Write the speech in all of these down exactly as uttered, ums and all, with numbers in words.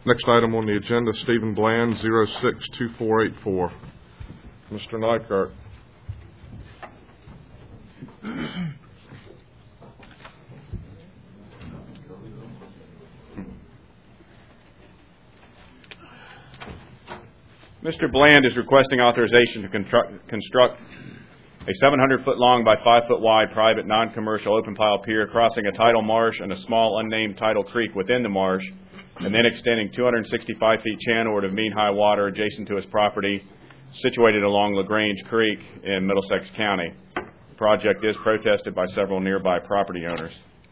Next item on the agenda, Stephen Bland, zero six two four eight four. Mister Nygaard. Mister Bland is requesting authorization to construct, construct a seven hundred foot long by five foot wide private non-commercial open pile pier crossing a tidal marsh and a small unnamed tidal creek within the marsh, and then extending two hundred sixty-five feet channelward of mean high water adjacent to his property, situated along LaGrange Creek in Middlesex County. The project is protested by several nearby property owners.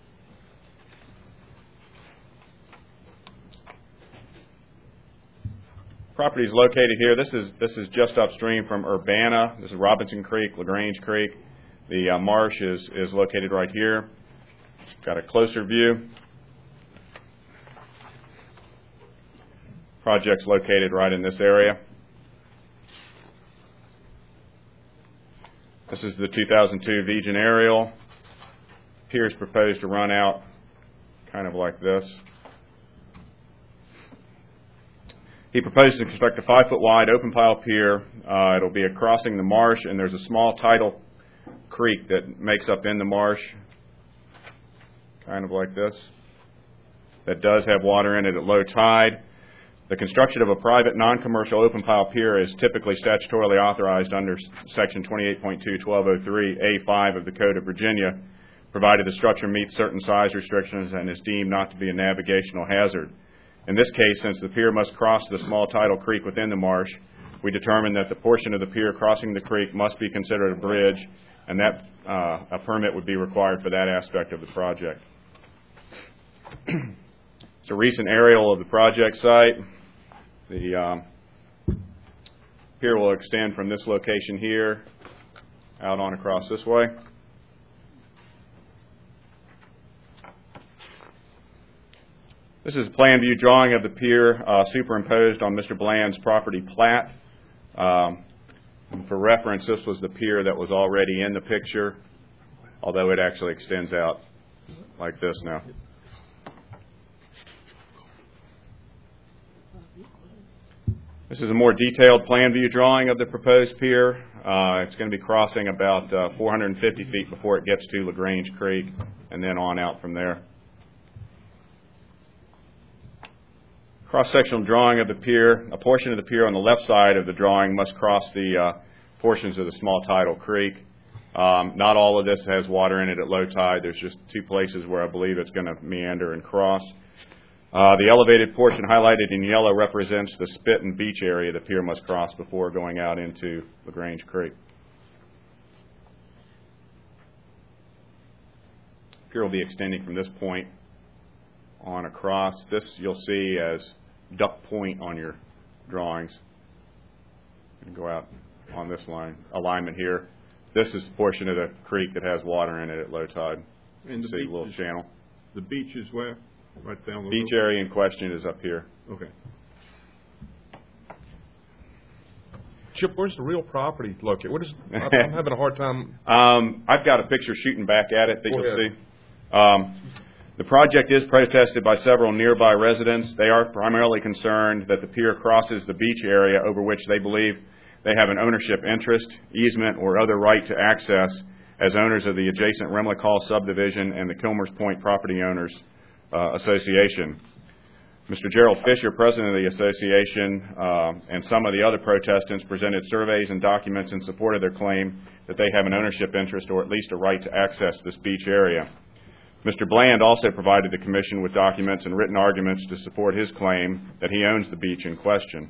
Property is located here. This is this is just upstream from Urbana. This is Robinson Creek, LaGrange Creek. The uh, marsh is is located right here. Got a closer view. Project's located right in this area. This is the two thousand two Vigen aerial. Pier is proposed to run out kind of like this. He proposes to construct a five foot wide open pile pier. Uh, it'll be a crossing the marsh, and there's a small tidal creek that makes up in the marsh, kind of like this, that does have water in it at low tide. The construction of a private non-commercial open pile pier is typically statutorily authorized under Section twenty-eight point two, twelve oh three A five of the Code of Virginia, provided the structure meets certain size restrictions and is deemed not to be a navigational hazard. In this case, since the pier must cross the small tidal creek within the marsh, we determined that the portion of the pier crossing the creek must be considered a bridge, and that uh, a permit would be required for that aspect of the project. It's a recent aerial of the project site. The um, pier will extend from this location here out on across this way. This is a plan view drawing of the pier uh, superimposed on Mister Bland's property plat. Um, for reference, this was the pier that was already in the picture, although it actually extends out like this now. This is a more detailed plan view drawing of the proposed pier. Uh, it's going to be crossing about uh, four hundred fifty feet before it gets to LaGrange Creek, and then on out from there. Cross-sectional drawing of the pier. A portion of the pier on the left side of the drawing must cross the uh, portions of the small tidal creek. Um, not all of this has water in it at low tide. There's just two places where I believe it's going to meander and cross. Uh, the elevated portion highlighted in yellow represents the spit and beach area the pier must cross before going out into LaGrange Creek. The pier will be extending from this point on across. This you'll see as Duck Point on your drawings. And go out on this line alignment here. This is the portion of the creek that has water in it at low tide. And the see beach a little is, channel. The beach is where? Right down the beach road? area in question is up here. Okay. Chip, where's the real property located? What is? I'm having a hard time. Um, I've got a picture shooting back at it that Go you'll ahead. see. Um, the project is protested by several nearby residents. They are primarily concerned that the pier crosses the beach area over which they believe they have an ownership interest, easement, or other right to access as owners of the adjacent Remlick Hall subdivision and the Kilmers Point Property Owners uh, Association. Mister Gerald Fisher, president of the association, uh, and some of the other protestants presented surveys and documents in support of their claim that they have an ownership interest or at least a right to access this beach area. Mister Bland also provided the commission with documents and written arguments to support his claim that he owns the beach in question.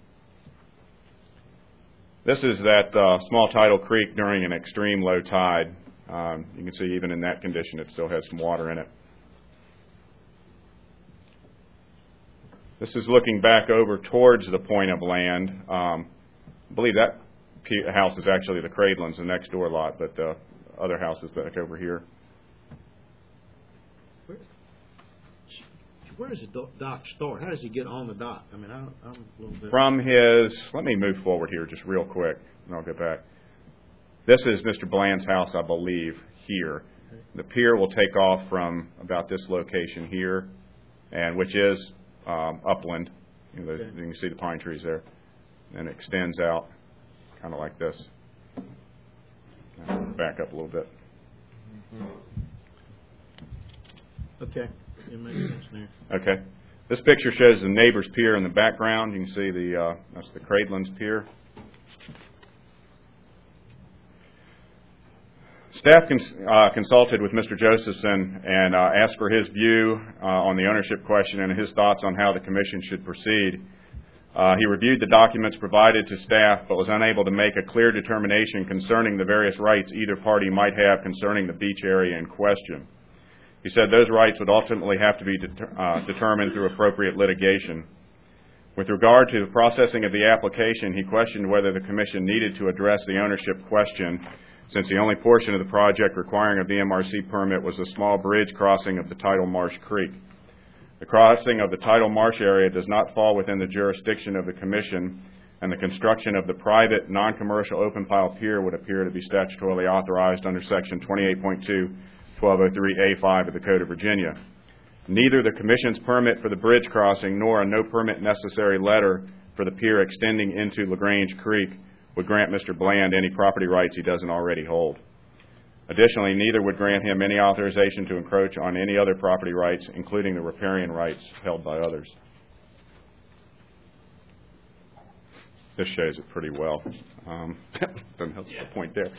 This is that uh, small tidal creek during an extreme low tide. Um, you can see even in that condition it still has some water in it. This is looking back over towards the point of land. Um, I believe that house is actually the Cradlins, the next door lot, but the other house is back over here. Where, where does the dock start? How does he get on the dock? I mean, I, I'm a little bit... From his, let me move forward here just real quick, and I'll get back. This is Mister Bland's house, I believe, here. The pier will take off from about this location here, and which is um, upland. You know, the, Okay. you can see the pine trees there. And it extends out kind of like this. Back up a little bit. Okay, it makes sense there. Okay. This picture shows the neighbor's pier in the background. You can see the, uh, that's the Cradlands Pier. Staff cons- uh, consulted with Mister Josephson and uh, asked for his view uh, on the ownership question and his thoughts on how the Commission should proceed. Uh, he reviewed the documents provided to staff but was unable to make a clear determination concerning the various rights either party might have concerning the beach area in question. He said those rights would ultimately have to be det- uh, determined through appropriate litigation. With regard to the processing of the application, he questioned whether the Commission needed to address the ownership question, since the only portion of the project requiring a V M R C permit was a small bridge crossing of the Tidal Marsh Creek. The crossing of the Tidal Marsh area does not fall within the jurisdiction of the Commission, and the construction of the private, non-commercial open pile pier would appear to be statutorily authorized under Section twenty-eight point two, twelve oh three A five of the Code of Virginia. Neither the Commission's permit for the bridge crossing nor a no permit necessary letter for the pier extending into LaGrange Creek would grant Mister Bland any property rights he doesn't already hold. Additionally, neither would grant him any authorization to encroach on any other property rights, including the riparian rights held by others. This shows it pretty well. Um, doesn't help the point there.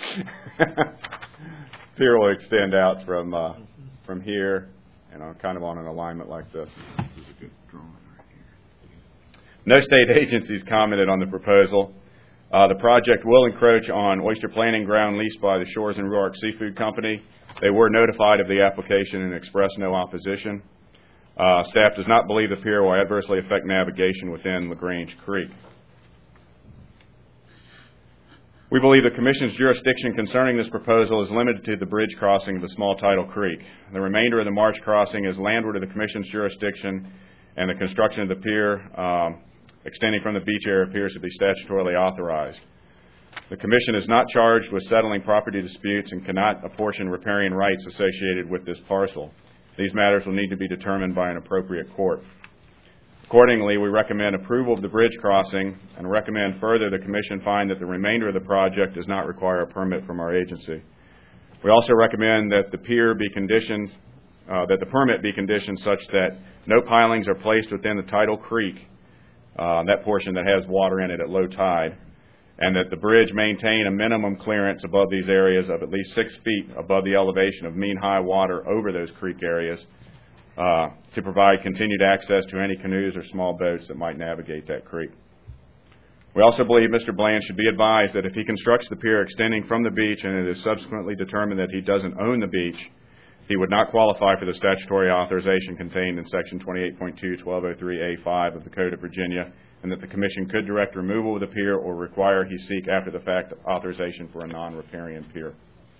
Pier will extend out from uh, from here, and I'm kind of on an alignment like this. This is a good drawing right here. No state agencies commented on the proposal. Uh, the project will encroach on oyster planting ground leased by the Shores and Ruark Seafood Company. They were notified of the application and expressed no opposition. Uh, staff does not believe the pier will adversely affect navigation within LaGrange Creek. We believe the Commission's jurisdiction concerning this proposal is limited to the bridge crossing of the small Tidal Creek. The remainder of the marsh crossing is landward of the Commission's jurisdiction, and the construction of the pier um, extending from the beach area appears to be statutorily authorized. The Commission is not charged with settling property disputes and cannot apportion riparian rights associated with this parcel. These matters will need to be determined by an appropriate court. Accordingly, we recommend approval of the bridge crossing and recommend further the Commission find that the remainder of the project does not require a permit from our agency. We also recommend that the pier be conditioned, uh, that the permit be conditioned such that no pilings are placed within the Tidal Creek, uh, that portion that has water in it at low tide, and that the bridge maintain a minimum clearance above these areas of at least six feet above the elevation of mean high water over those creek areas, Uh, to provide continued access to any canoes or small boats that might navigate that creek. We also believe Mister Bland should be advised that if he constructs the pier extending from the beach and it is subsequently determined that he doesn't own the beach, he would not qualify for the statutory authorization contained in Section twenty-eight point two, twelve oh three A five of the Code of Virginia, and that the Commission could direct removal of the pier or require he seek after the fact authorization for a non-riparian pier.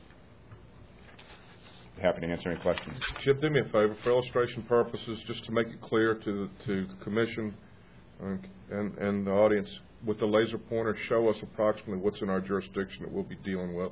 Happy to answer any questions. Chip, do me a favor, for illustration purposes, just to make it clear to the, to the Commission uh, and, and the audience, with the laser pointer, show us approximately what's in our jurisdiction that we'll be dealing with.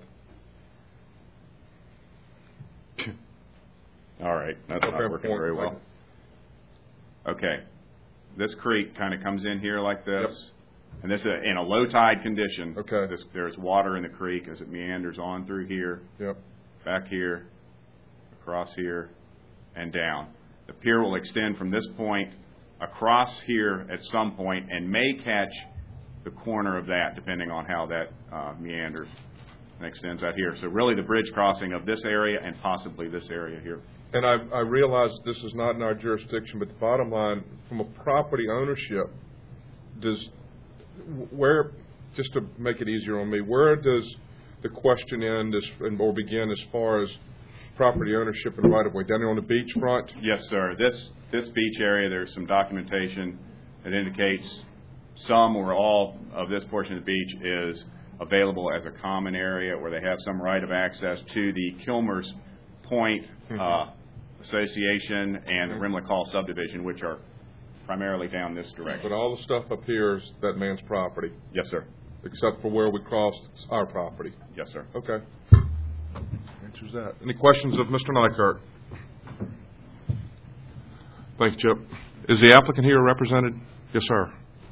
All right. That's Okay, not working point, very well. Okay. This creek kind of comes in here like this. Yep. And this is in a low tide condition. Okay. This, there's water in the creek as it meanders on through here, Yep. back here, across here, and down. The pier will extend from this point across here at some point and may catch the corner of that depending on how that uh, meanders and extends out here. So really the bridge crossing of this area and possibly this area here. And I, I realize this is not in our jurisdiction, but the bottom line, from a property ownership, does where, just to make it easier on me, where does the question end as, or begin as far as property ownership and right-of-way? Down here on the beach front? Yes, sir. This this beach area, there's some documentation that indicates some or all of this portion of the beach is available as a common area where they have some right of access to the Kilmer's Point uh, Association and the Rimlick Hall subdivision, which are primarily down this direction. But all the stuff up here is that man's property, Yes, sir. except for where we crossed our property. Yes, sir. Okay. Answers that. Any questions of Mister Nykerk? Thanks, Chip. Is the applicant here represented? Yes, sir.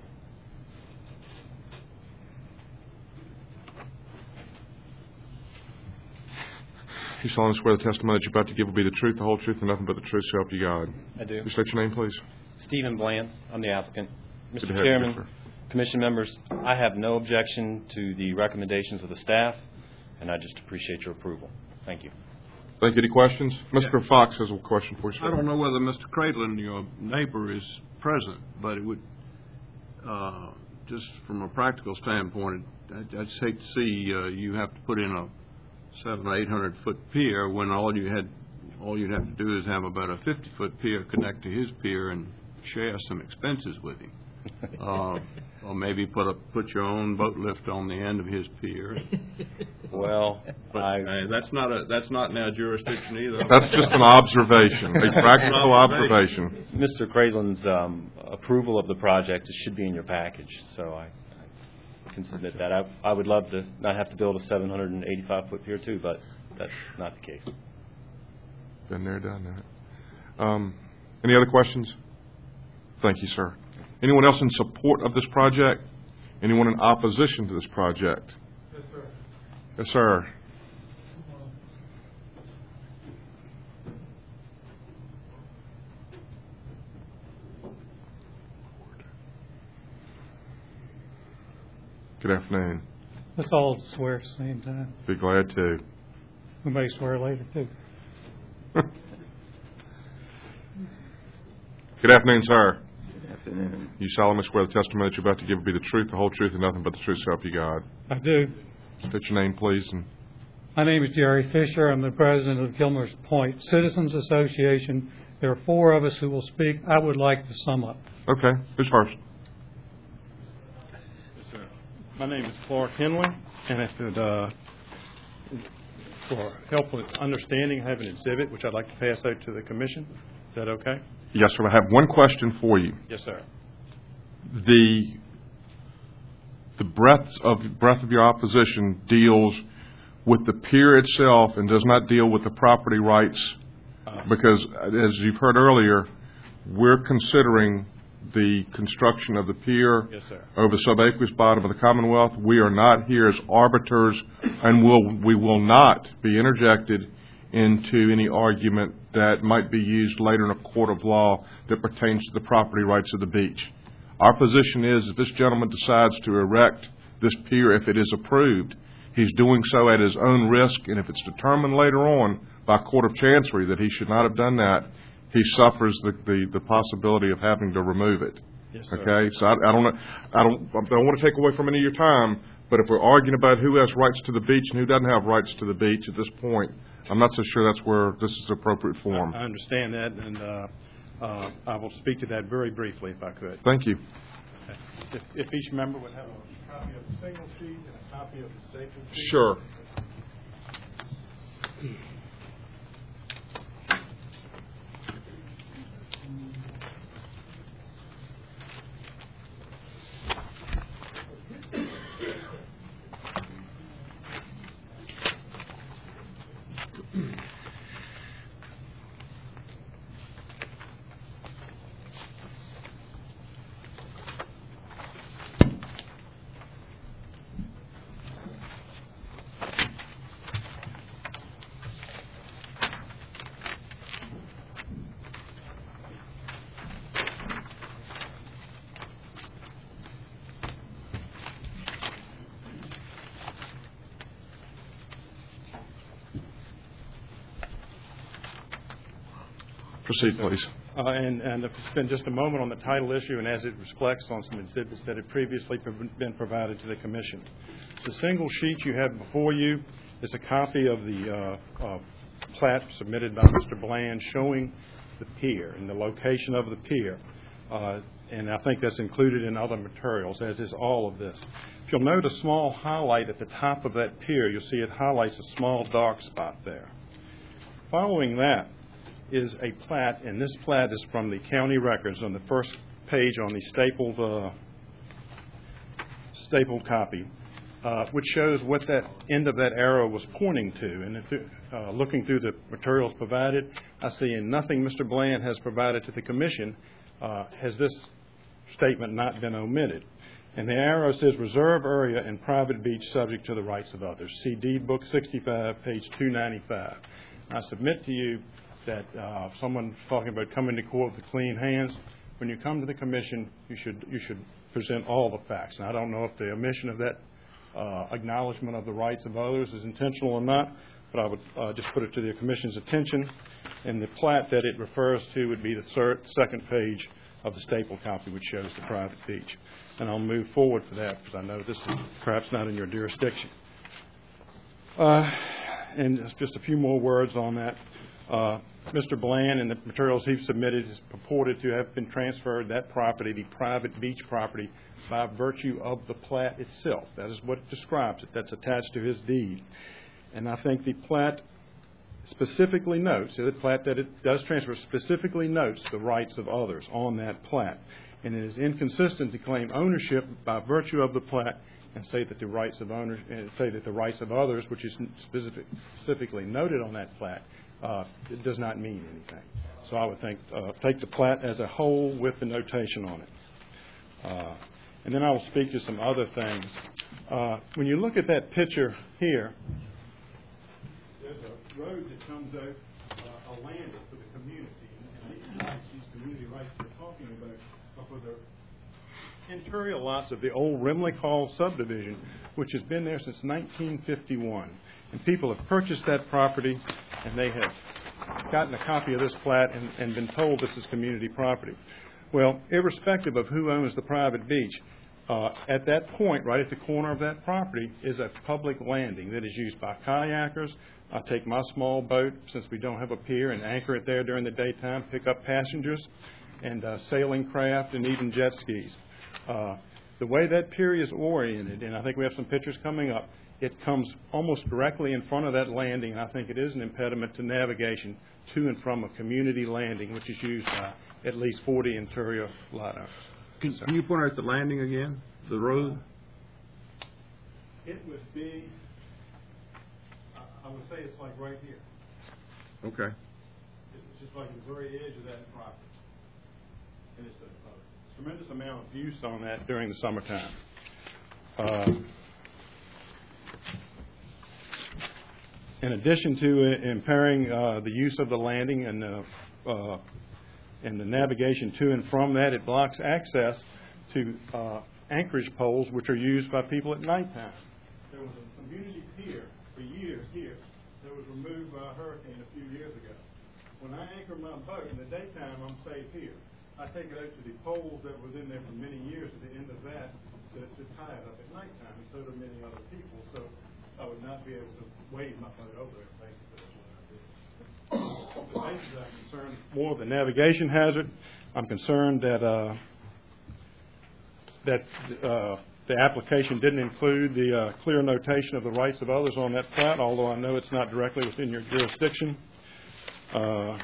You solemnly swear the testimony that you're about to give will be the truth, the whole truth, and nothing but the truth, so help you God. I do. You state your name, please. Stephen Bland. I'm the applicant. Good Mister to have you, Chairman, sir. Commission members, I have no objection to the recommendations of the staff, and I just appreciate your approval. Thank you. Thank you. Any questions? Mister Fox has a question for you, sir. I don't know whether Mister Cradlin, your neighbor, is present, but it would, uh, just from a practical standpoint, I'd, I'd hate to see uh, you have to put in a seven or eight hundred foot pier when all you had, all you'd have to do is have about a fifty foot pier connect to his pier and share some expenses with him. Uh, or maybe put a put your own boat lift on the end of his pier. Well, But I, uh, that's not a that's not in our jurisdiction either. That's just an observation, a practical observation. Mister Cradlin's um, approval of the project should be in your package, so I, I can submit that. I, I would love to not have to build a seven hundred eighty-five foot pier too, but that's not the case. Been there, done that. Um, any other questions? Thank you, sir. Anyone else in support of this project? Anyone in opposition to this project? Yes, sir. Yes, sir. Good afternoon. Let's all swear at the same time. Be glad to. We may swear later, too. Good afternoon, sir. Good afternoon. You solemnly swear the testimony that you're about to give will be the truth, the whole truth, and nothing but the truth, so help you God. I do. State your name, please. And My name is Jerry Fisher. I'm the president of Gilmers Point Citizens Association. There are four of us who will speak. I would like to sum up. okay, who's first? Yes, sir. My name is Clark Henley, and if it, uh, for help with understanding, I have an exhibit which I'd like to pass out to the commission. Is that okay? Yes, sir. I have one question for you. Yes, sir. The the breadth of breadth of your opposition deals with the pier itself and does not deal with the property rights, Uh, because as you've heard earlier, we're considering the construction of the pier Yes, sir. over the subaqueous bottom of the Commonwealth. We are not here as arbiters, and will we will not be interjected into any argument that might be used later in a court of law that pertains to the property rights of the beach. Our position is, if this gentleman decides to erect this pier, if it is approved, he's doing so at his own risk, and if it's determined later on by Court of Chancery that he should not have done that, he suffers the, the, the possibility of having to remove it. Yes, sir. Okay, so I, I don't know, I don't, I don't want to take away from any of your time, but if we're arguing about who has rights to the beach and who doesn't have rights to the beach at this point, I'm not so sure that's where this is the appropriate forum. I understand that, and uh, uh, I will speak to that very briefly if I could. Thank you. If, if each member would have a copy of the single sheet and a copy of the staple sheet. Sure. Proceed, please. Uh, and, and if we spend just a moment on the title issue and as it reflects on some exhibits that had previously prov- been provided to the Commission. The single sheet you have before you is a copy of the uh, uh, plat submitted by Mister Bland showing the pier and the location of the pier. Uh, and I think that's included in other materials, as is all of this. If you'll note a small highlight at the top of that pier, you'll see it highlights a small dark spot there. Following that is a plat, and this plat is from the county records on the first page on the stapled uh, stapled copy, uh, which shows what that end of that arrow was pointing to. And if, uh, looking through the materials provided, I see in nothing Mister Bland has provided to the Commission uh, has this statement not been omitted? And the arrow says reserve area and private beach subject to the rights of others. See Deed Book sixty-five, page two ninety-five. I submit to you that uh, someone talking about coming to court with clean hands, when you come to the commission, you should you should present all the facts. And I don't know if the omission of that uh, acknowledgement of the rights of others is intentional or not, but I would uh, just put it to the commission's attention. And the plat that it refers to would be the third, second page of the staple copy, which shows the private beach. And I'll move forward for that because I know this is perhaps not in your jurisdiction. Uh, and just a few more words on that. Uh, Mister Bland and the materials he submitted is purported to have been transferred that property, the private beach property, by virtue of the plat itself. That is what describes it. That's attached to his deed. And I think the plat specifically notes, the plat that it does transfer specifically notes the rights of others on that plat. And it is inconsistent to claim ownership by virtue of the plat and say that the rights of owners, and say that the rights of others, which is specific, specifically noted on that plat, uh, it does not mean anything. So I would think uh, take the plat as a whole with the notation on it. Uh, and then I will speak to some other things. Uh, when you look at that picture here, there's a road that comes out, uh, a landing for the community, and, and these rights, these community rights we're talking about, are for the interior lots of the old Remley Hall subdivision, which has been there since nineteen fifty-one. And people have purchased that property, and they have gotten a copy of this plat and, and been told this is community property. Well, irrespective of who owns the private beach, uh, at that point, right at the corner of that property, is a public landing that is used by kayakers. I take my small boat, since we don't have a pier, and anchor it there during the daytime, pick up passengers, and uh, sailing craft, and even jet skis. Uh, the way that pier is oriented, and I think we have some pictures coming up, it comes almost directly in front of that landing, and I think it is an impediment to navigation to and from a community landing, which is used by at least forty interior lot owners. Can, can you point out the landing again, the road? It would be, I would say it's like right here. Okay. It's just like the very edge of that property. And it's a, a tremendous amount of use on that during the summertime. Uh, in addition to uh, impairing uh, the use of the landing and uh, uh, and the navigation to and from that, it blocks access to uh, anchorage poles, which are used by people at nighttime. There was a community pier for years here that was removed by a hurricane a few years ago. When I anchor my boat in the daytime, I'm safe here. I take it out to the poles that were in there for many years at the end of that to, to tie it up at nighttime, and so do many other people. So I would not be able to wave my boat over there, basically. But basically, I'm concerned more of the navigation hazard. I'm concerned that uh, that uh, the application didn't include the uh, clear notation of the rights of others on that plat, although I know it's not directly within your jurisdiction. Uh,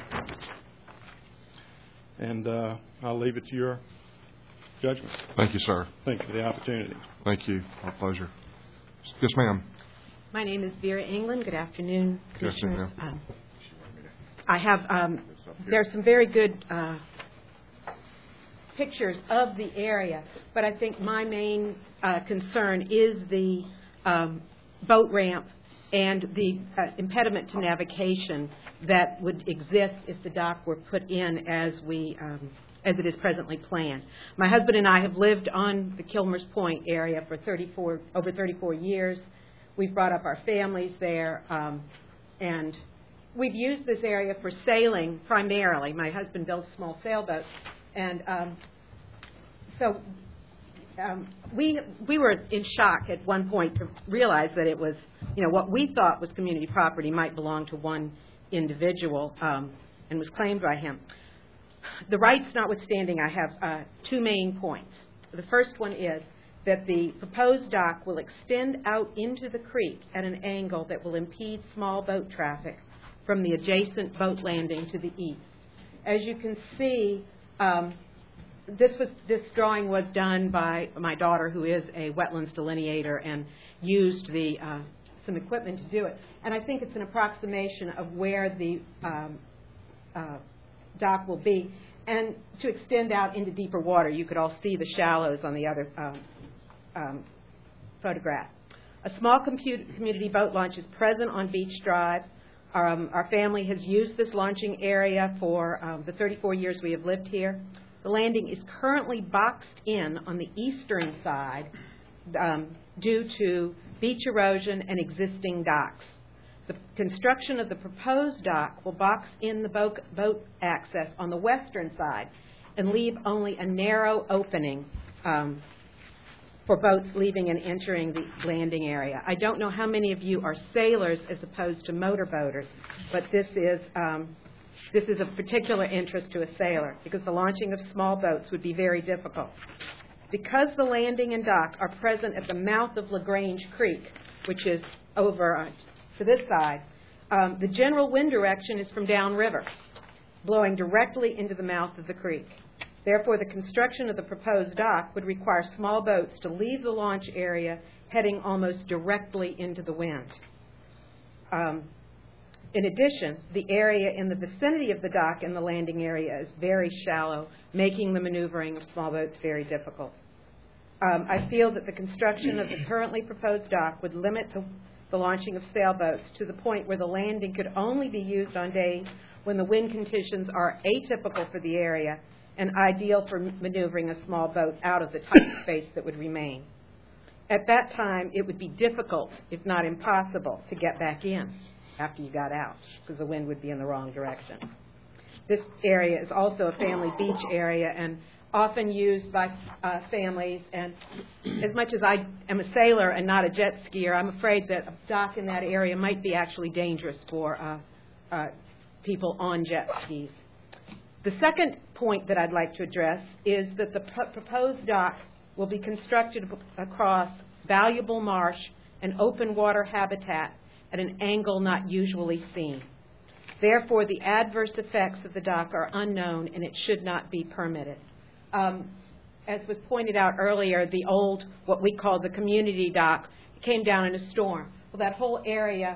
and uh, I'll leave it to your judgment. Thank you, sir. Thank you for the opportunity. Thank you. Our pleasure. Yes, ma'am. My name is Vera England. Good afternoon, Yes, Commissioners. ma'am. Um, I have, um, there's some very good uh, pictures of the area, but I think my main uh, concern is the um, boat ramp and the uh, impediment to navigation that would exist if the dock were put in as we, um, as it is presently planned. My husband and I have lived on the Kilmers Point area for thirty-four, over thirty-four years. We've brought up our families there, um, and we've used this area for sailing primarily. My husband builds small sailboats, and um, so um, we we were in shock at one point to realize that it was, you know, what we thought was community property might belong to one individual um, and was claimed by him. The rights notwithstanding, I have uh, two main points. The first one is that the proposed dock will extend out into the creek at an angle that will impede small boat traffic from the adjacent boat landing to the east. As you can see, um, this was this drawing was done by my daughter, who is a wetlands delineator, and used the uh, some equipment to do it. And I think it's an approximation of where the um, uh, dock will be. and to extend out into deeper water. You could all see the shallows on the other um, um, photograph. A small compu- community boat launch is present on Beach Drive. Um, our family has used this launching area for um, the thirty-four years we have lived here. The landing is currently boxed in on the eastern side um, due to beach erosion and existing docks. The construction of the proposed dock will box in the boat, boat access on the western side and leave only a narrow opening um, for boats leaving and entering the landing area. I don't know how many of you are sailors as opposed to motorboaters, but this is um, this is of particular interest to a sailor because the launching of small boats would be very difficult. Because the landing and dock are present at the mouth of LaGrange Creek, which is over uh, to this side, um, the general wind direction is from downriver, blowing directly into the mouth of the creek. Therefore, the construction of the proposed dock would require small boats to leave the launch area heading almost directly into the wind. Um, in addition, the area in the vicinity of the dock and the landing area is very shallow, making the maneuvering of small boats very difficult. Um, I feel that the construction of the currently proposed dock would limit the, the launching of sailboats to the point where the landing could only be used on days when the wind conditions are atypical for the area and ideal for maneuvering a small boat out of the tight space that would remain. At that time, it would be difficult, if not impossible, to get back in after you got out because the wind would be in the wrong direction. This area is also a family beach area and often used by uh, families. And as much as I am a sailor and not a jet skier, I'm afraid that a dock in that area might be actually dangerous for uh, uh, people on jet skis. The second point that I'd like to address is that the p- proposed dock will be constructed across valuable marsh and open water habitat at an angle not usually seen. Therefore, the adverse effects of the dock are unknown and it should not be permitted. Um, as was pointed out earlier, the old, what we call the community dock, came down in a storm. Well, that whole area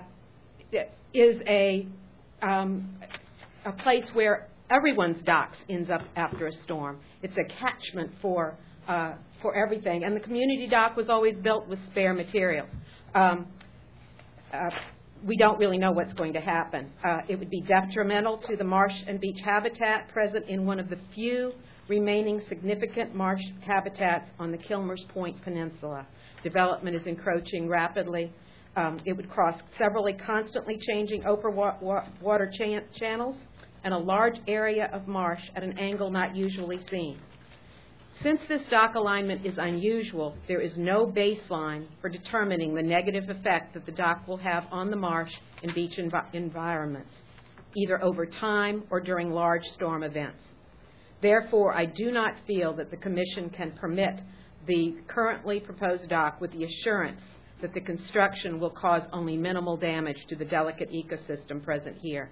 is a, um, a place where everyone's docks ends up after a storm. It's a catchment for uh, for everything. And the community dock was always built with spare materials. Um, uh, we don't really know what's going to happen. Uh, it would be detrimental to the marsh and beach habitat present in one of the few remaining significant marsh habitats on the Kilmers Point Peninsula. Development is encroaching rapidly. Um, it would cross several constantly changing open wa- wa- water chan- channels and a large area of marsh at an angle not usually seen. Since this dock alignment is unusual, there is no baseline for determining the negative effect that the dock will have on the marsh and beach env- environments, either over time or during large storm events. Therefore, I do not feel that the Commission can permit the currently proposed dock with the assurance that the construction will cause only minimal damage to the delicate ecosystem present here.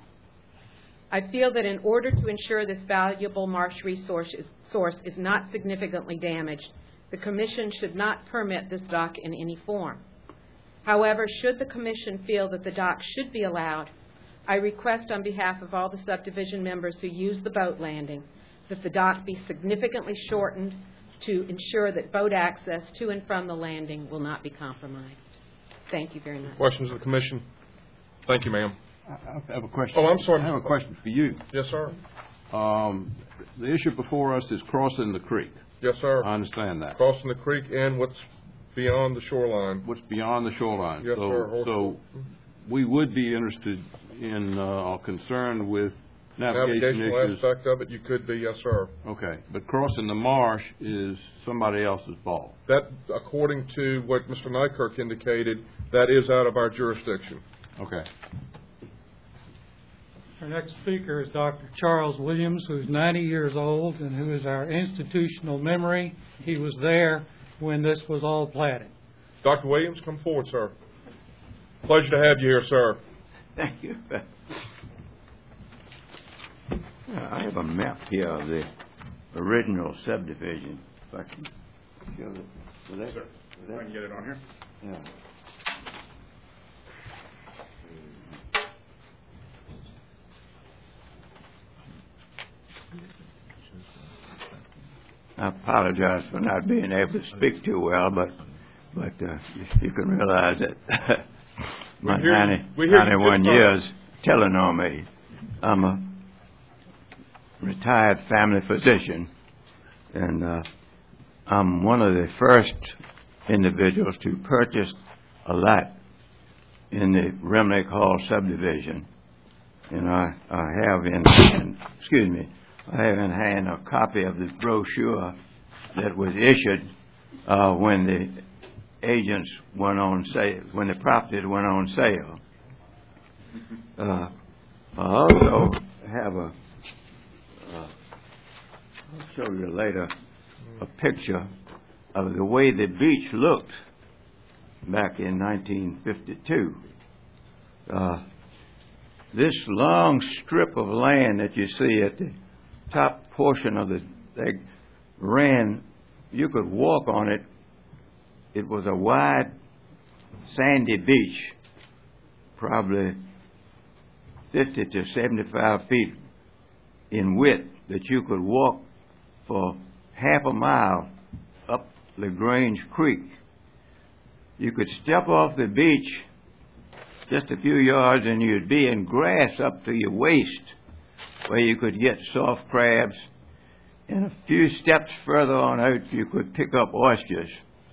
I feel that in order to ensure this valuable marsh resource is, source is not significantly damaged, the Commission should not permit this dock in any form. However, should the Commission feel that the dock should be allowed, I request on behalf of all the subdivision members who use the boat landing that the dock be significantly shortened to ensure that boat access to and from the landing will not be compromised. Thank you very much. Questions of the Commission? Thank you, ma'am. I have a question. Oh, I'm sorry. I have a question for you. Yes, sir. Um, the issue before us is crossing the creek. Yes, sir. I understand that. Crossing the creek and what's beyond the shoreline. What's beyond the shoreline. Yes, so, sir. So we would be interested in uh, or concerned with navigation Navigational issues. aspect of it, you could be, yes, sir. Okay, but crossing the marsh is somebody else's ball. That, according to what Mister Nykirk indicated, that is out of our jurisdiction. Okay. Our next speaker is Doctor Charles Williams, who's ninety years old and who is our institutional memory. He was there when this was all platted. Doctor Williams, come forward, sir. Pleasure to have you here, sir. Thank you. I have a map here of the original subdivision. If I can show it. Is that, Sir, is that, I can get it on here. yeah. I apologize for not being able to speak too well, but but uh, you can realize that my hear- ninety, we hear you ninety-one just fine. years telling on me. I'm a retired family physician, and uh, I'm one of the first individuals to purchase a lot in the Remlake Hall subdivision. And I, I have in hand, excuse me, I have in hand a copy of the brochure that was issued uh, when the agents went on sale, when the property went on sale. Uh, I also have a, uh, I'll show you later, a picture of the way the beach looked back in nineteen fifty-two. Uh, this long strip of land that you see at the top portion of the thing ran, you could walk on it. It was a wide, sandy beach, probably fifty to seventy-five feet in width, that you could walk for half a mile up LaGrange Creek. You could step off the beach just a few yards and you'd be in grass up to your waist, where you could get soft crabs, and a few steps further on out you could pick up oysters.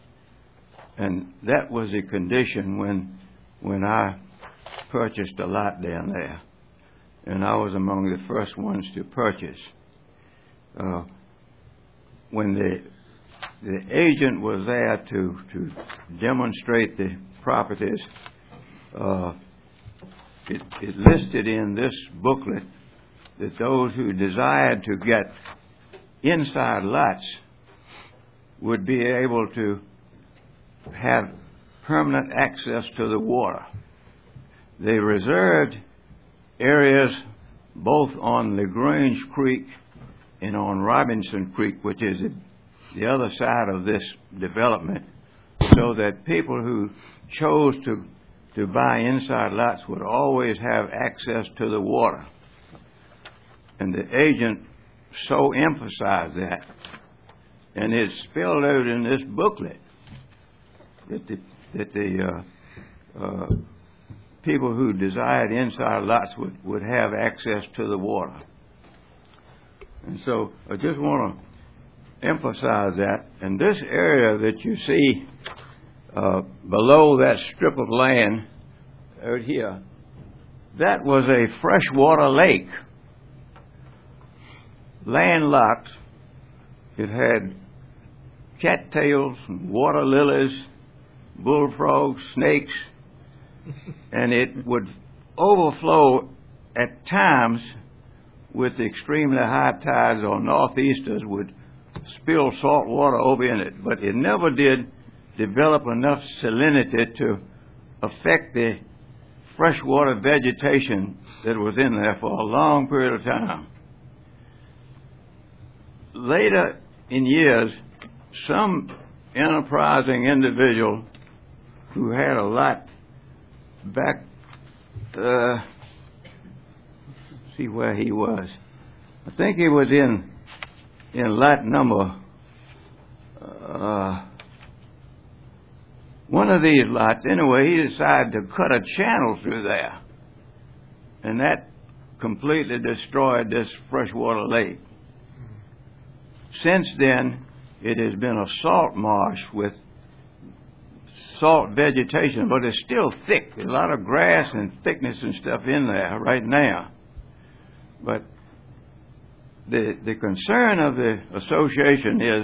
And that was the condition when when I purchased a lot down there, and I was among the first ones to purchase. Uh, when the the agent was there to to demonstrate the properties, uh, it, it listed in this booklet that those who desired to get inside lots would be able to have permanent access to the water. They reserved areas both on LaGrange Creek and on Robinson Creek, which is the other side of this development, so that people who chose to to buy inside lots would always have access to the water. And the agent so emphasized that, and it's spelled out in this booklet, that the, that the uh, uh, people who desired inside lots would, would have access to the water. And so I just want to emphasize that. And this area that you see uh, below that strip of land out here, that was a freshwater lake, landlocked. It had cattails, water lilies, bullfrogs, snakes, and it would overflow at times with extremely high tides or northeasters, would spill salt water over in it, but it never did develop enough salinity to affect the freshwater vegetation that was in there for a long period of time. Later in years, some enterprising individual who had a lot back, uh, see where he was. I think he was in in lot number uh, one of these lots. Anyway, he decided to cut a channel through there, and that completely destroyed this freshwater lake. Since then, it has been a salt marsh with salt vegetation, but it's still thick. There's a lot of grass and thickness and stuff in there right now. But the the concern of the association is,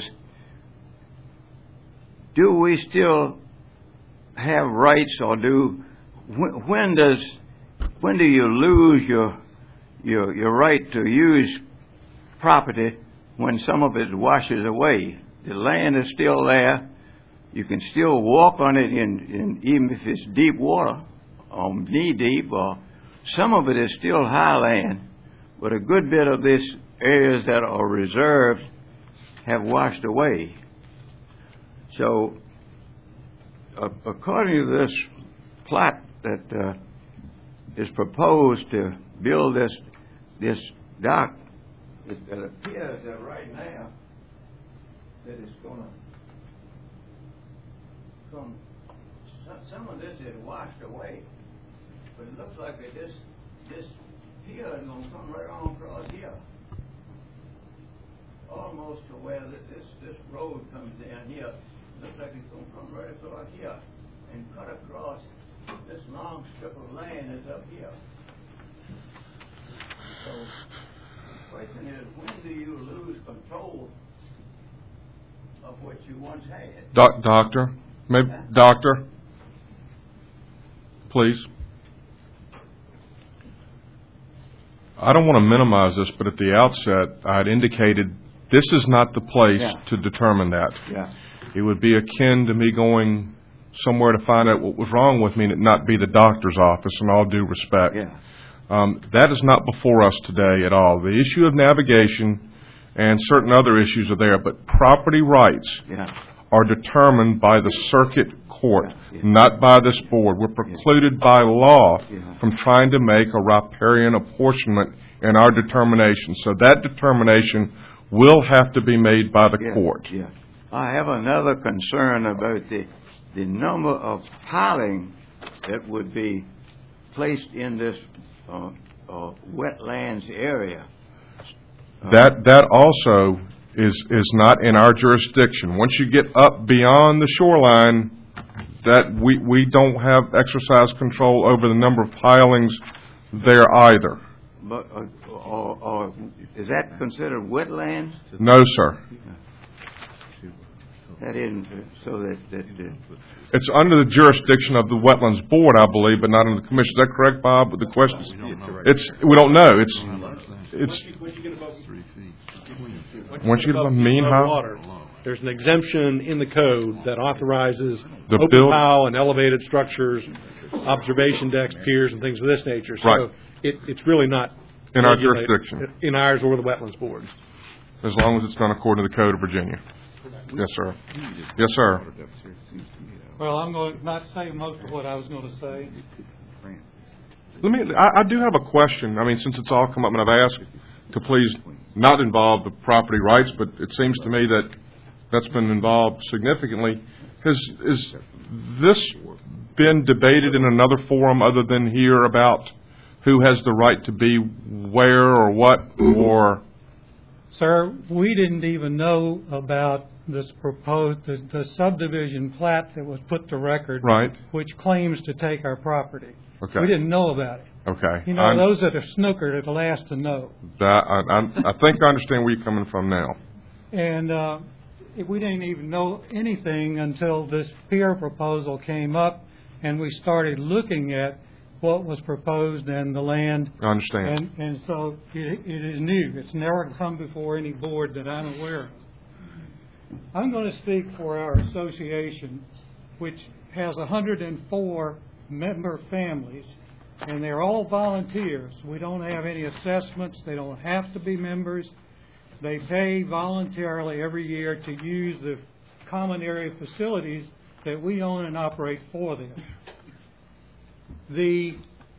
do we still have rights, or do when, when does when do you lose your your your right to use property when some of it washes away? The land is still there. You can still walk on it, in, in even if it's deep water, or knee deep, or some of it is still high land. But a good bit of these areas that are reserved have washed away. So, uh, according to this plot that uh, is proposed to build this this dock, it, it appears that right now that it's gonna come, some, some of this is washed away, but it looks like that this, this pier is gonna come right on across here. Almost to where th- this, this road comes down here. Looks like it's gonna come right across here and cut across. This long strip of land is up here. So, the question is, when do you lose control of what you once had? Doc, doctor, maybe, doctor, please. I don't want to minimize this, but at the outset, I had indicated this is not the place Yeah. to determine that. Yeah. It would be akin to me going somewhere to find out what was wrong with me and it not be the doctor's office, in all due respect. Yeah. Um, that is not before us today at all. The issue of navigation and certain other issues are there, but property rights Yeah. are determined by the circuit court, Yeah. not by this board. We're precluded by law Yeah. from trying to make a riparian apportionment in our determination. So that determination will have to be made by the Yeah. court. Yeah. I have another concern about the, the number of piling that would be placed in this uh, uh, wetlands area. That that also is is not in our jurisdiction. Once you get up beyond the shoreline, that we we don't have exercise control over the number of pilings there either. But uh, or, or is that considered wetlands? No, sir. That isn't, so that, that, that It's under the jurisdiction of the Wetlands Board, I believe, but not under the Commission. Is that correct, Bob? With the questions, it's we don't know. It's it's once you get above mean Above high. water, there's an exemption in the code that authorizes The open build- pile and elevated structures, observation decks, piers, and things of this nature. Right. So it, it's really not In our regulated jurisdiction. in ours or the Wetlands Board. As long as it's done according to the Code of Virginia. Yes, sir. Yes, sir. Well, I'm going to not say most of what I was going to say. Let me. I, I do have a question. I mean, since it's all come up, and I've asked to please not involve the property rights, but it seems to me that that's been involved significantly. Has is this been debated in another forum other than here about who has the right to be where or what or? Sir, we didn't even know about this proposed, the, the subdivision plat that was put to record, Right. which claims to take our property. Okay. We didn't know about it. Okay. You know, I'm- those that are snookered are the last to know. That, I, I, I think I understand where you're coming from now. And uh, we didn't even know anything until this pier proposal came up, and we started looking at what was proposed and the land. I understand. And, and so it, it is new. It's never come before any board that I'm aware of. I'm going to speak for our association, which has one hundred four member families, and they're all volunteers. We don't have any assessments. They don't have to be members. They pay voluntarily every year to use the common area facilities that we own and operate for them. The,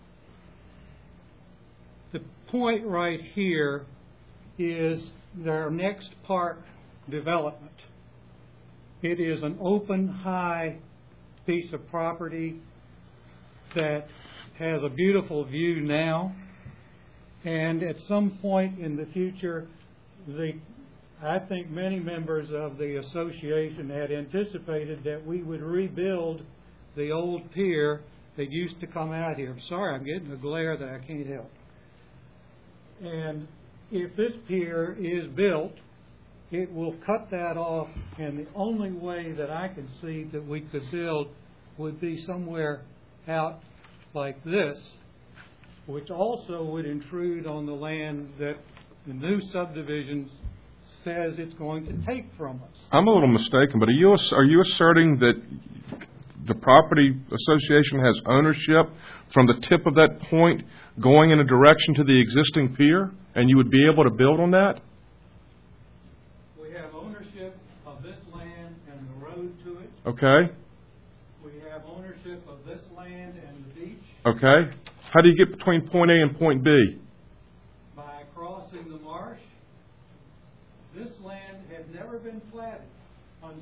the point right here is their next park development. It is an open, high piece of property that has a beautiful view now, and at some point in the future, the I think many members of the association had anticipated that we would rebuild the old pier that used to come out here. I'm sorry, I'm getting a glare that I can't help. And if this pier is built, it will cut that off, and the only way that I can see that we could build would be somewhere out like this, which also would intrude on the land that the new subdivision says it's going to take from us. I'm a little mistaken, but are you are you asserting that the property association has ownership from the tip of that point going in a direction to the existing pier, and you would be able to build on that? We have ownership of this land and the road to it. Okay. We have ownership of this land and the beach Okay. How do you get between point A and point B? by crossing the marsh. This land had never been platted.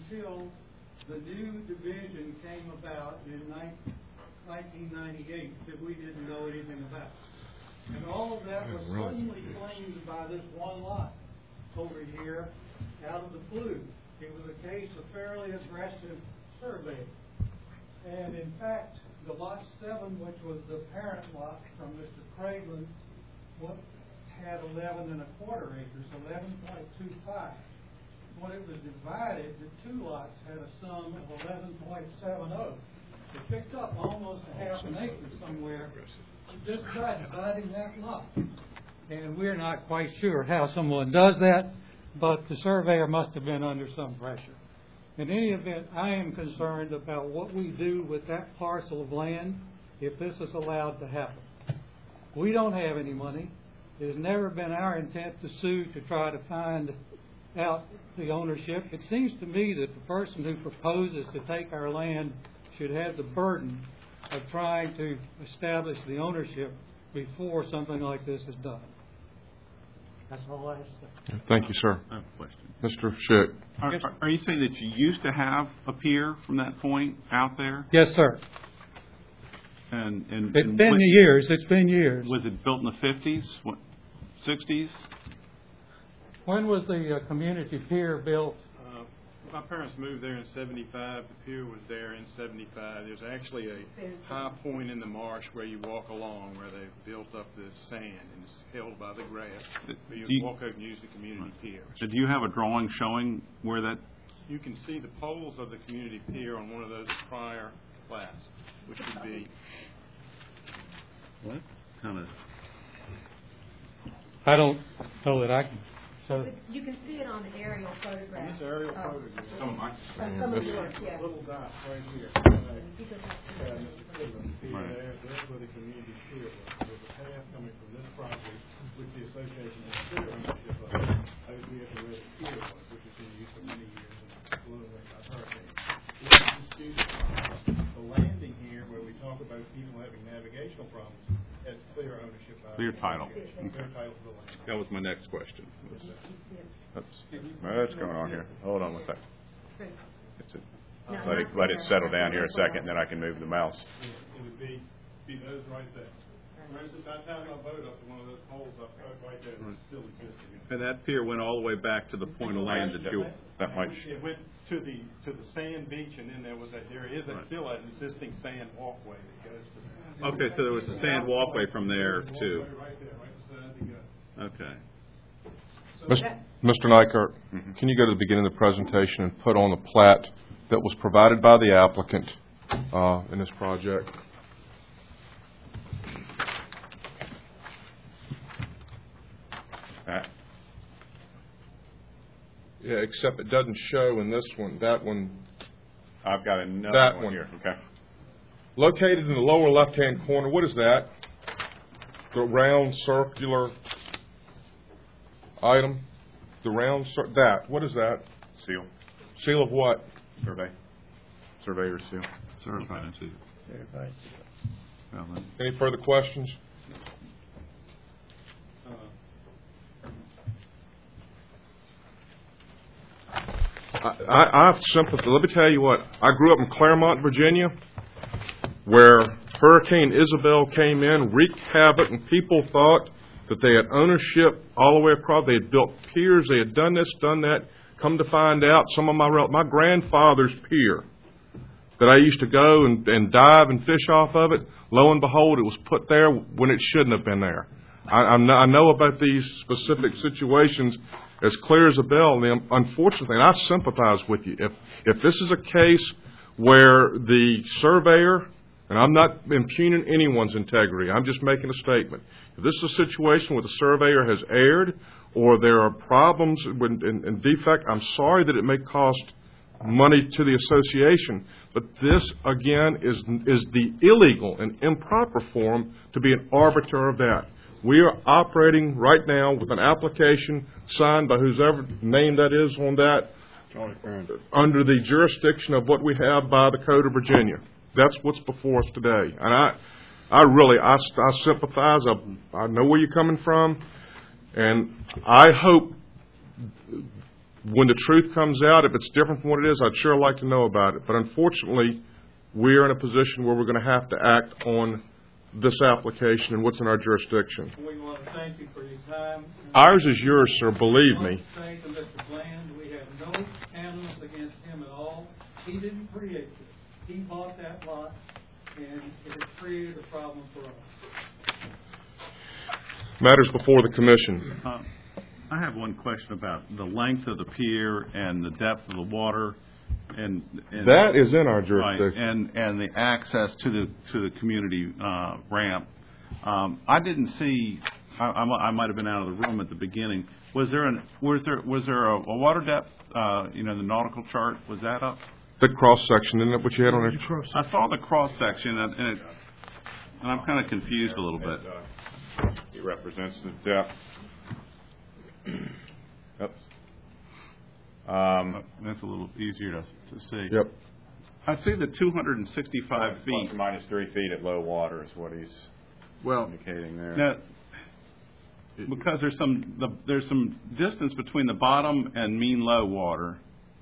until the new division came about in nineteen ninety-eight that we didn't know anything about. And all of that was suddenly claimed by this one lot over here out of the blue. It was a case of fairly aggressive surveying. And in fact, the lot seven, which was the parent lot from Mister Craiglin, what had eleven and a quarter acres, eleven point two five. When it was divided, the two lots had a sum of eleven point seven oh. It picked up almost a half an acre somewhere just by dividing that lot. And we're not quite sure how someone does that, but the surveyor must have been under some pressure. In any event, I am concerned about what we do with that parcel of land if this is allowed to happen. We don't have any money. It has never been our intent to sue to try to find out the ownership. It seems to me that the person who proposes to take our land should have the burden of trying to establish the ownership before something like this is done. That's all I have to say. Thank you, sir. I have a question. Mister Schick. Are, are, are you saying that you used to have a pier from that point out there? Yes, sir. And, and, It's and been when, years. It's been years. Was it built in the fifties, what, sixties? When was the uh, community pier built? Uh, My parents moved there in seventy-five. The pier was there in seventy-five. There's actually a high point in the marsh where you walk along where they built up this sand, and it's held by the grass. But you, you walk over and use the community pier. So do you have a drawing showing where that? You can see the poles of the community pier on one of those prior plats, which would be... What kind of? I don't know that I can. So You can see it on the aerial photograph. This aerial uh, photograph. Some of my. From some of yours, yeah. Little dot right here. You can- Yeah, Mister Cleveland, see Right. there, that's where the community pier was. There's a path coming from this property, which the association has clear ownership of, over here to where the pier was, which has been used for many years and blown away by hurricanes. This is disputed. The landing here, where we talk about people having navigational problems, has clear ownership by. Clear title. Clear title to the land. That was my next question. Oops. What's going on here? Hold on one second. It's a, No, let it, not let it there. settle down here a second, and then I can move the mouse. It it would be, be those right there. For instance, I'd have my boat up to one of those poles up right there that's still existing. And that pier went all the way back to the point of land that you. That might, It went to the, to the sand beach, and then there was a, there is a, Right. still an existing sand walkway that goes to. Okay, so there was a sand walkway from there too. Walkway right there, right beside the, uh, Okay. Mister Nykerk, can you go to the beginning of the presentation and put on the plat that was provided by the applicant uh, in this project? uh, Yeah, except it doesn't show in this one. That one, I've got another That one one. here. Okay. located in the lower left-hand corner, what is that? The round circular item? The round, cir- that, what is that? Seal. Seal of what? Survey. Surveyor's seal. Certified too. Well, then, Any further questions? I, I, I've sympathy. Let me tell you what. I grew up in Claremont, Virginia, where Hurricane Isabel came in, wreaked havoc, and people thought that they had ownership all the way across. They had built piers. They had done this, done that. Come to find out, some of my rel- my grandfather's pier that I used to go and, and dive and fish off of it. Lo and behold, it was put there when it shouldn't have been there. I, I'm not, I know about these specific situations as clear as a bell. And unfortunately, and I sympathize with you. If if this is a case where the surveyor, and I'm not impugning anyone's integrity, I'm just making a statement. If this is a situation where the surveyor has erred or there are problems and, and, and defect, I'm sorry that it may cost money to the association, but this, again, is is the illegal and improper form to be an arbiter of that. We are operating right now with an application signed by whoever name that is on that, under the jurisdiction of what we have by the Code of Virginia. That's what's before us today. And I, I really, I, I sympathize. I, I know where you're coming from. And I hope when the truth comes out, if it's different from what it is, I'd sure like to know about it. But unfortunately, we are in a position where we're going to have to act on this application and what's in our jurisdiction. We want to thank you for your time. Ours is yours, sir, believe me. I want to say to Mister Bland, we have no animus against him at all. He didn't create this. He bought that lot, and it has created a problem for us. Matters before the commission. Uh, I have one question about the length of the pier and the depth of the water, and, and That is in our right, jurisdiction. and and the access to the to the community uh, ramp. Um, I didn't see. I, I, mi- I might have been out of the room at the beginning. Was there an was there was there a, a water depth? Uh, you know, the nautical chart, was that up? The cross section, isn't it what you had on there? I saw the cross section, and, and, it, and I'm kind of confused a little bit. He represents the depth. Oops. Um, That's a little easier to, to see. Yep. I see the two hundred sixty-five plus feet. or minus three feet at low water is what he's Well, indicating there. now, because there's some the, there's some distance between the bottom and mean low water.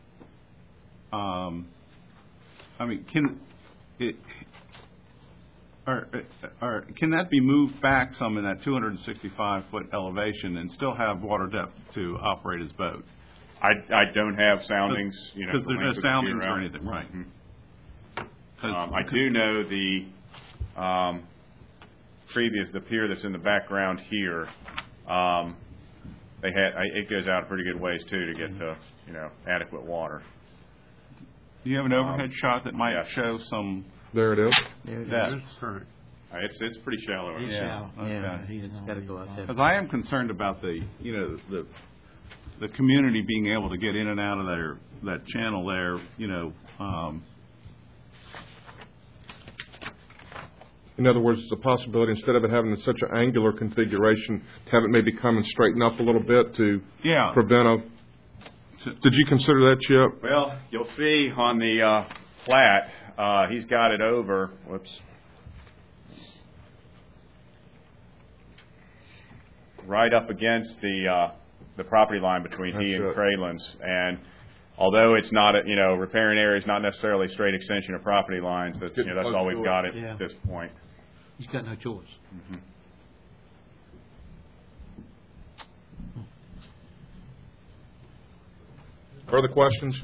Um, I mean, can it? Or, or can that be moved back some in that two hundred sixty-five foot elevation and still have water depth to operate his boat? I, I don't have soundings, you know. Because for there's no length of the soundings pier or out. anything, right? Mhm. Um, I do know the um, previous, the pier that's in the background here, um, they had, I, it goes out a pretty good ways too to get to, you know, adequate water. Do you have an overhead Um, shot that might yes. show some There it is. depth? Correct. Uh, It's, it's pretty shallow. He's Yeah, shallow. Yeah, okay. he's got to go out there. Because I am concerned about the, you know, the the community being able to get in and out of their that channel there, you know. Um, In other words, it's a possibility, instead of it having such an angular configuration, to have it maybe come and straighten up a little bit to yeah. prevent a... Did you consider that, Chip? Well, you'll see on the uh, plat, uh, he's got it over, whoops, right up against the uh, the property line between he That's and it. Craylands. And although it's not, a, you know, riparian area is not necessarily a straight extension of property lines, that's, you know, that's all we've got at Yeah. this point. He's got no choice. Mhm. Further questions?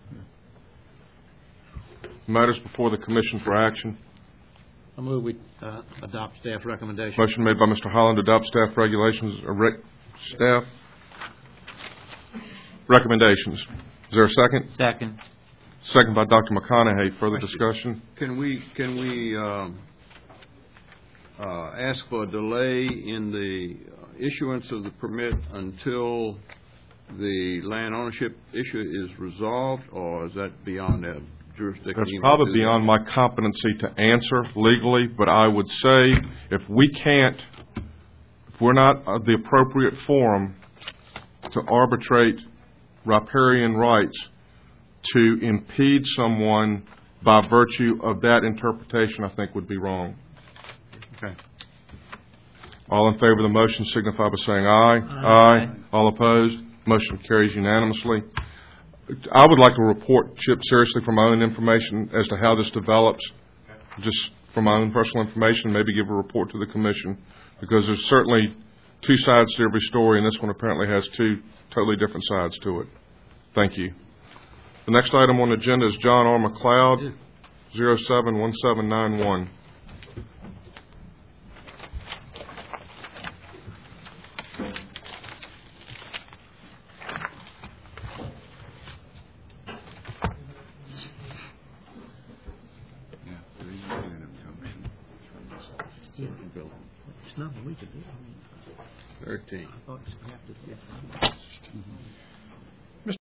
Matters before the commission for action. I move we uh, adopt staff recommendation. Motion made by Mister Holland to adopt staff regulations, uh, rec, staff recommendations. Is there a second? Second. Second by Doctor McConaughey. Further discussion? Can we, can we um, uh, ask for a delay in the issuance of the permit until the land ownership issue is resolved, or is that beyond our jurisdiction? That's even to probably do beyond my competency to answer legally, but I would say if we can't, if we're not uh, the appropriate forum to arbitrate riparian rights, to impede someone by virtue of that interpretation, I think would be wrong. Okay. All in favor of the motion signify by saying aye. Aye. All opposed? Motion carries unanimously. I would like to report, Chip, seriously from my own information as to how this develops, just from my own personal information, maybe give a report to the commission, because there's certainly two sides to every story, and this one apparently has two totally different sides to it. Thank you. The next item on the agenda is John R. McLeod, zero seven one seven nine one. It's nothing we could do. Thirteen. I thought you have to get.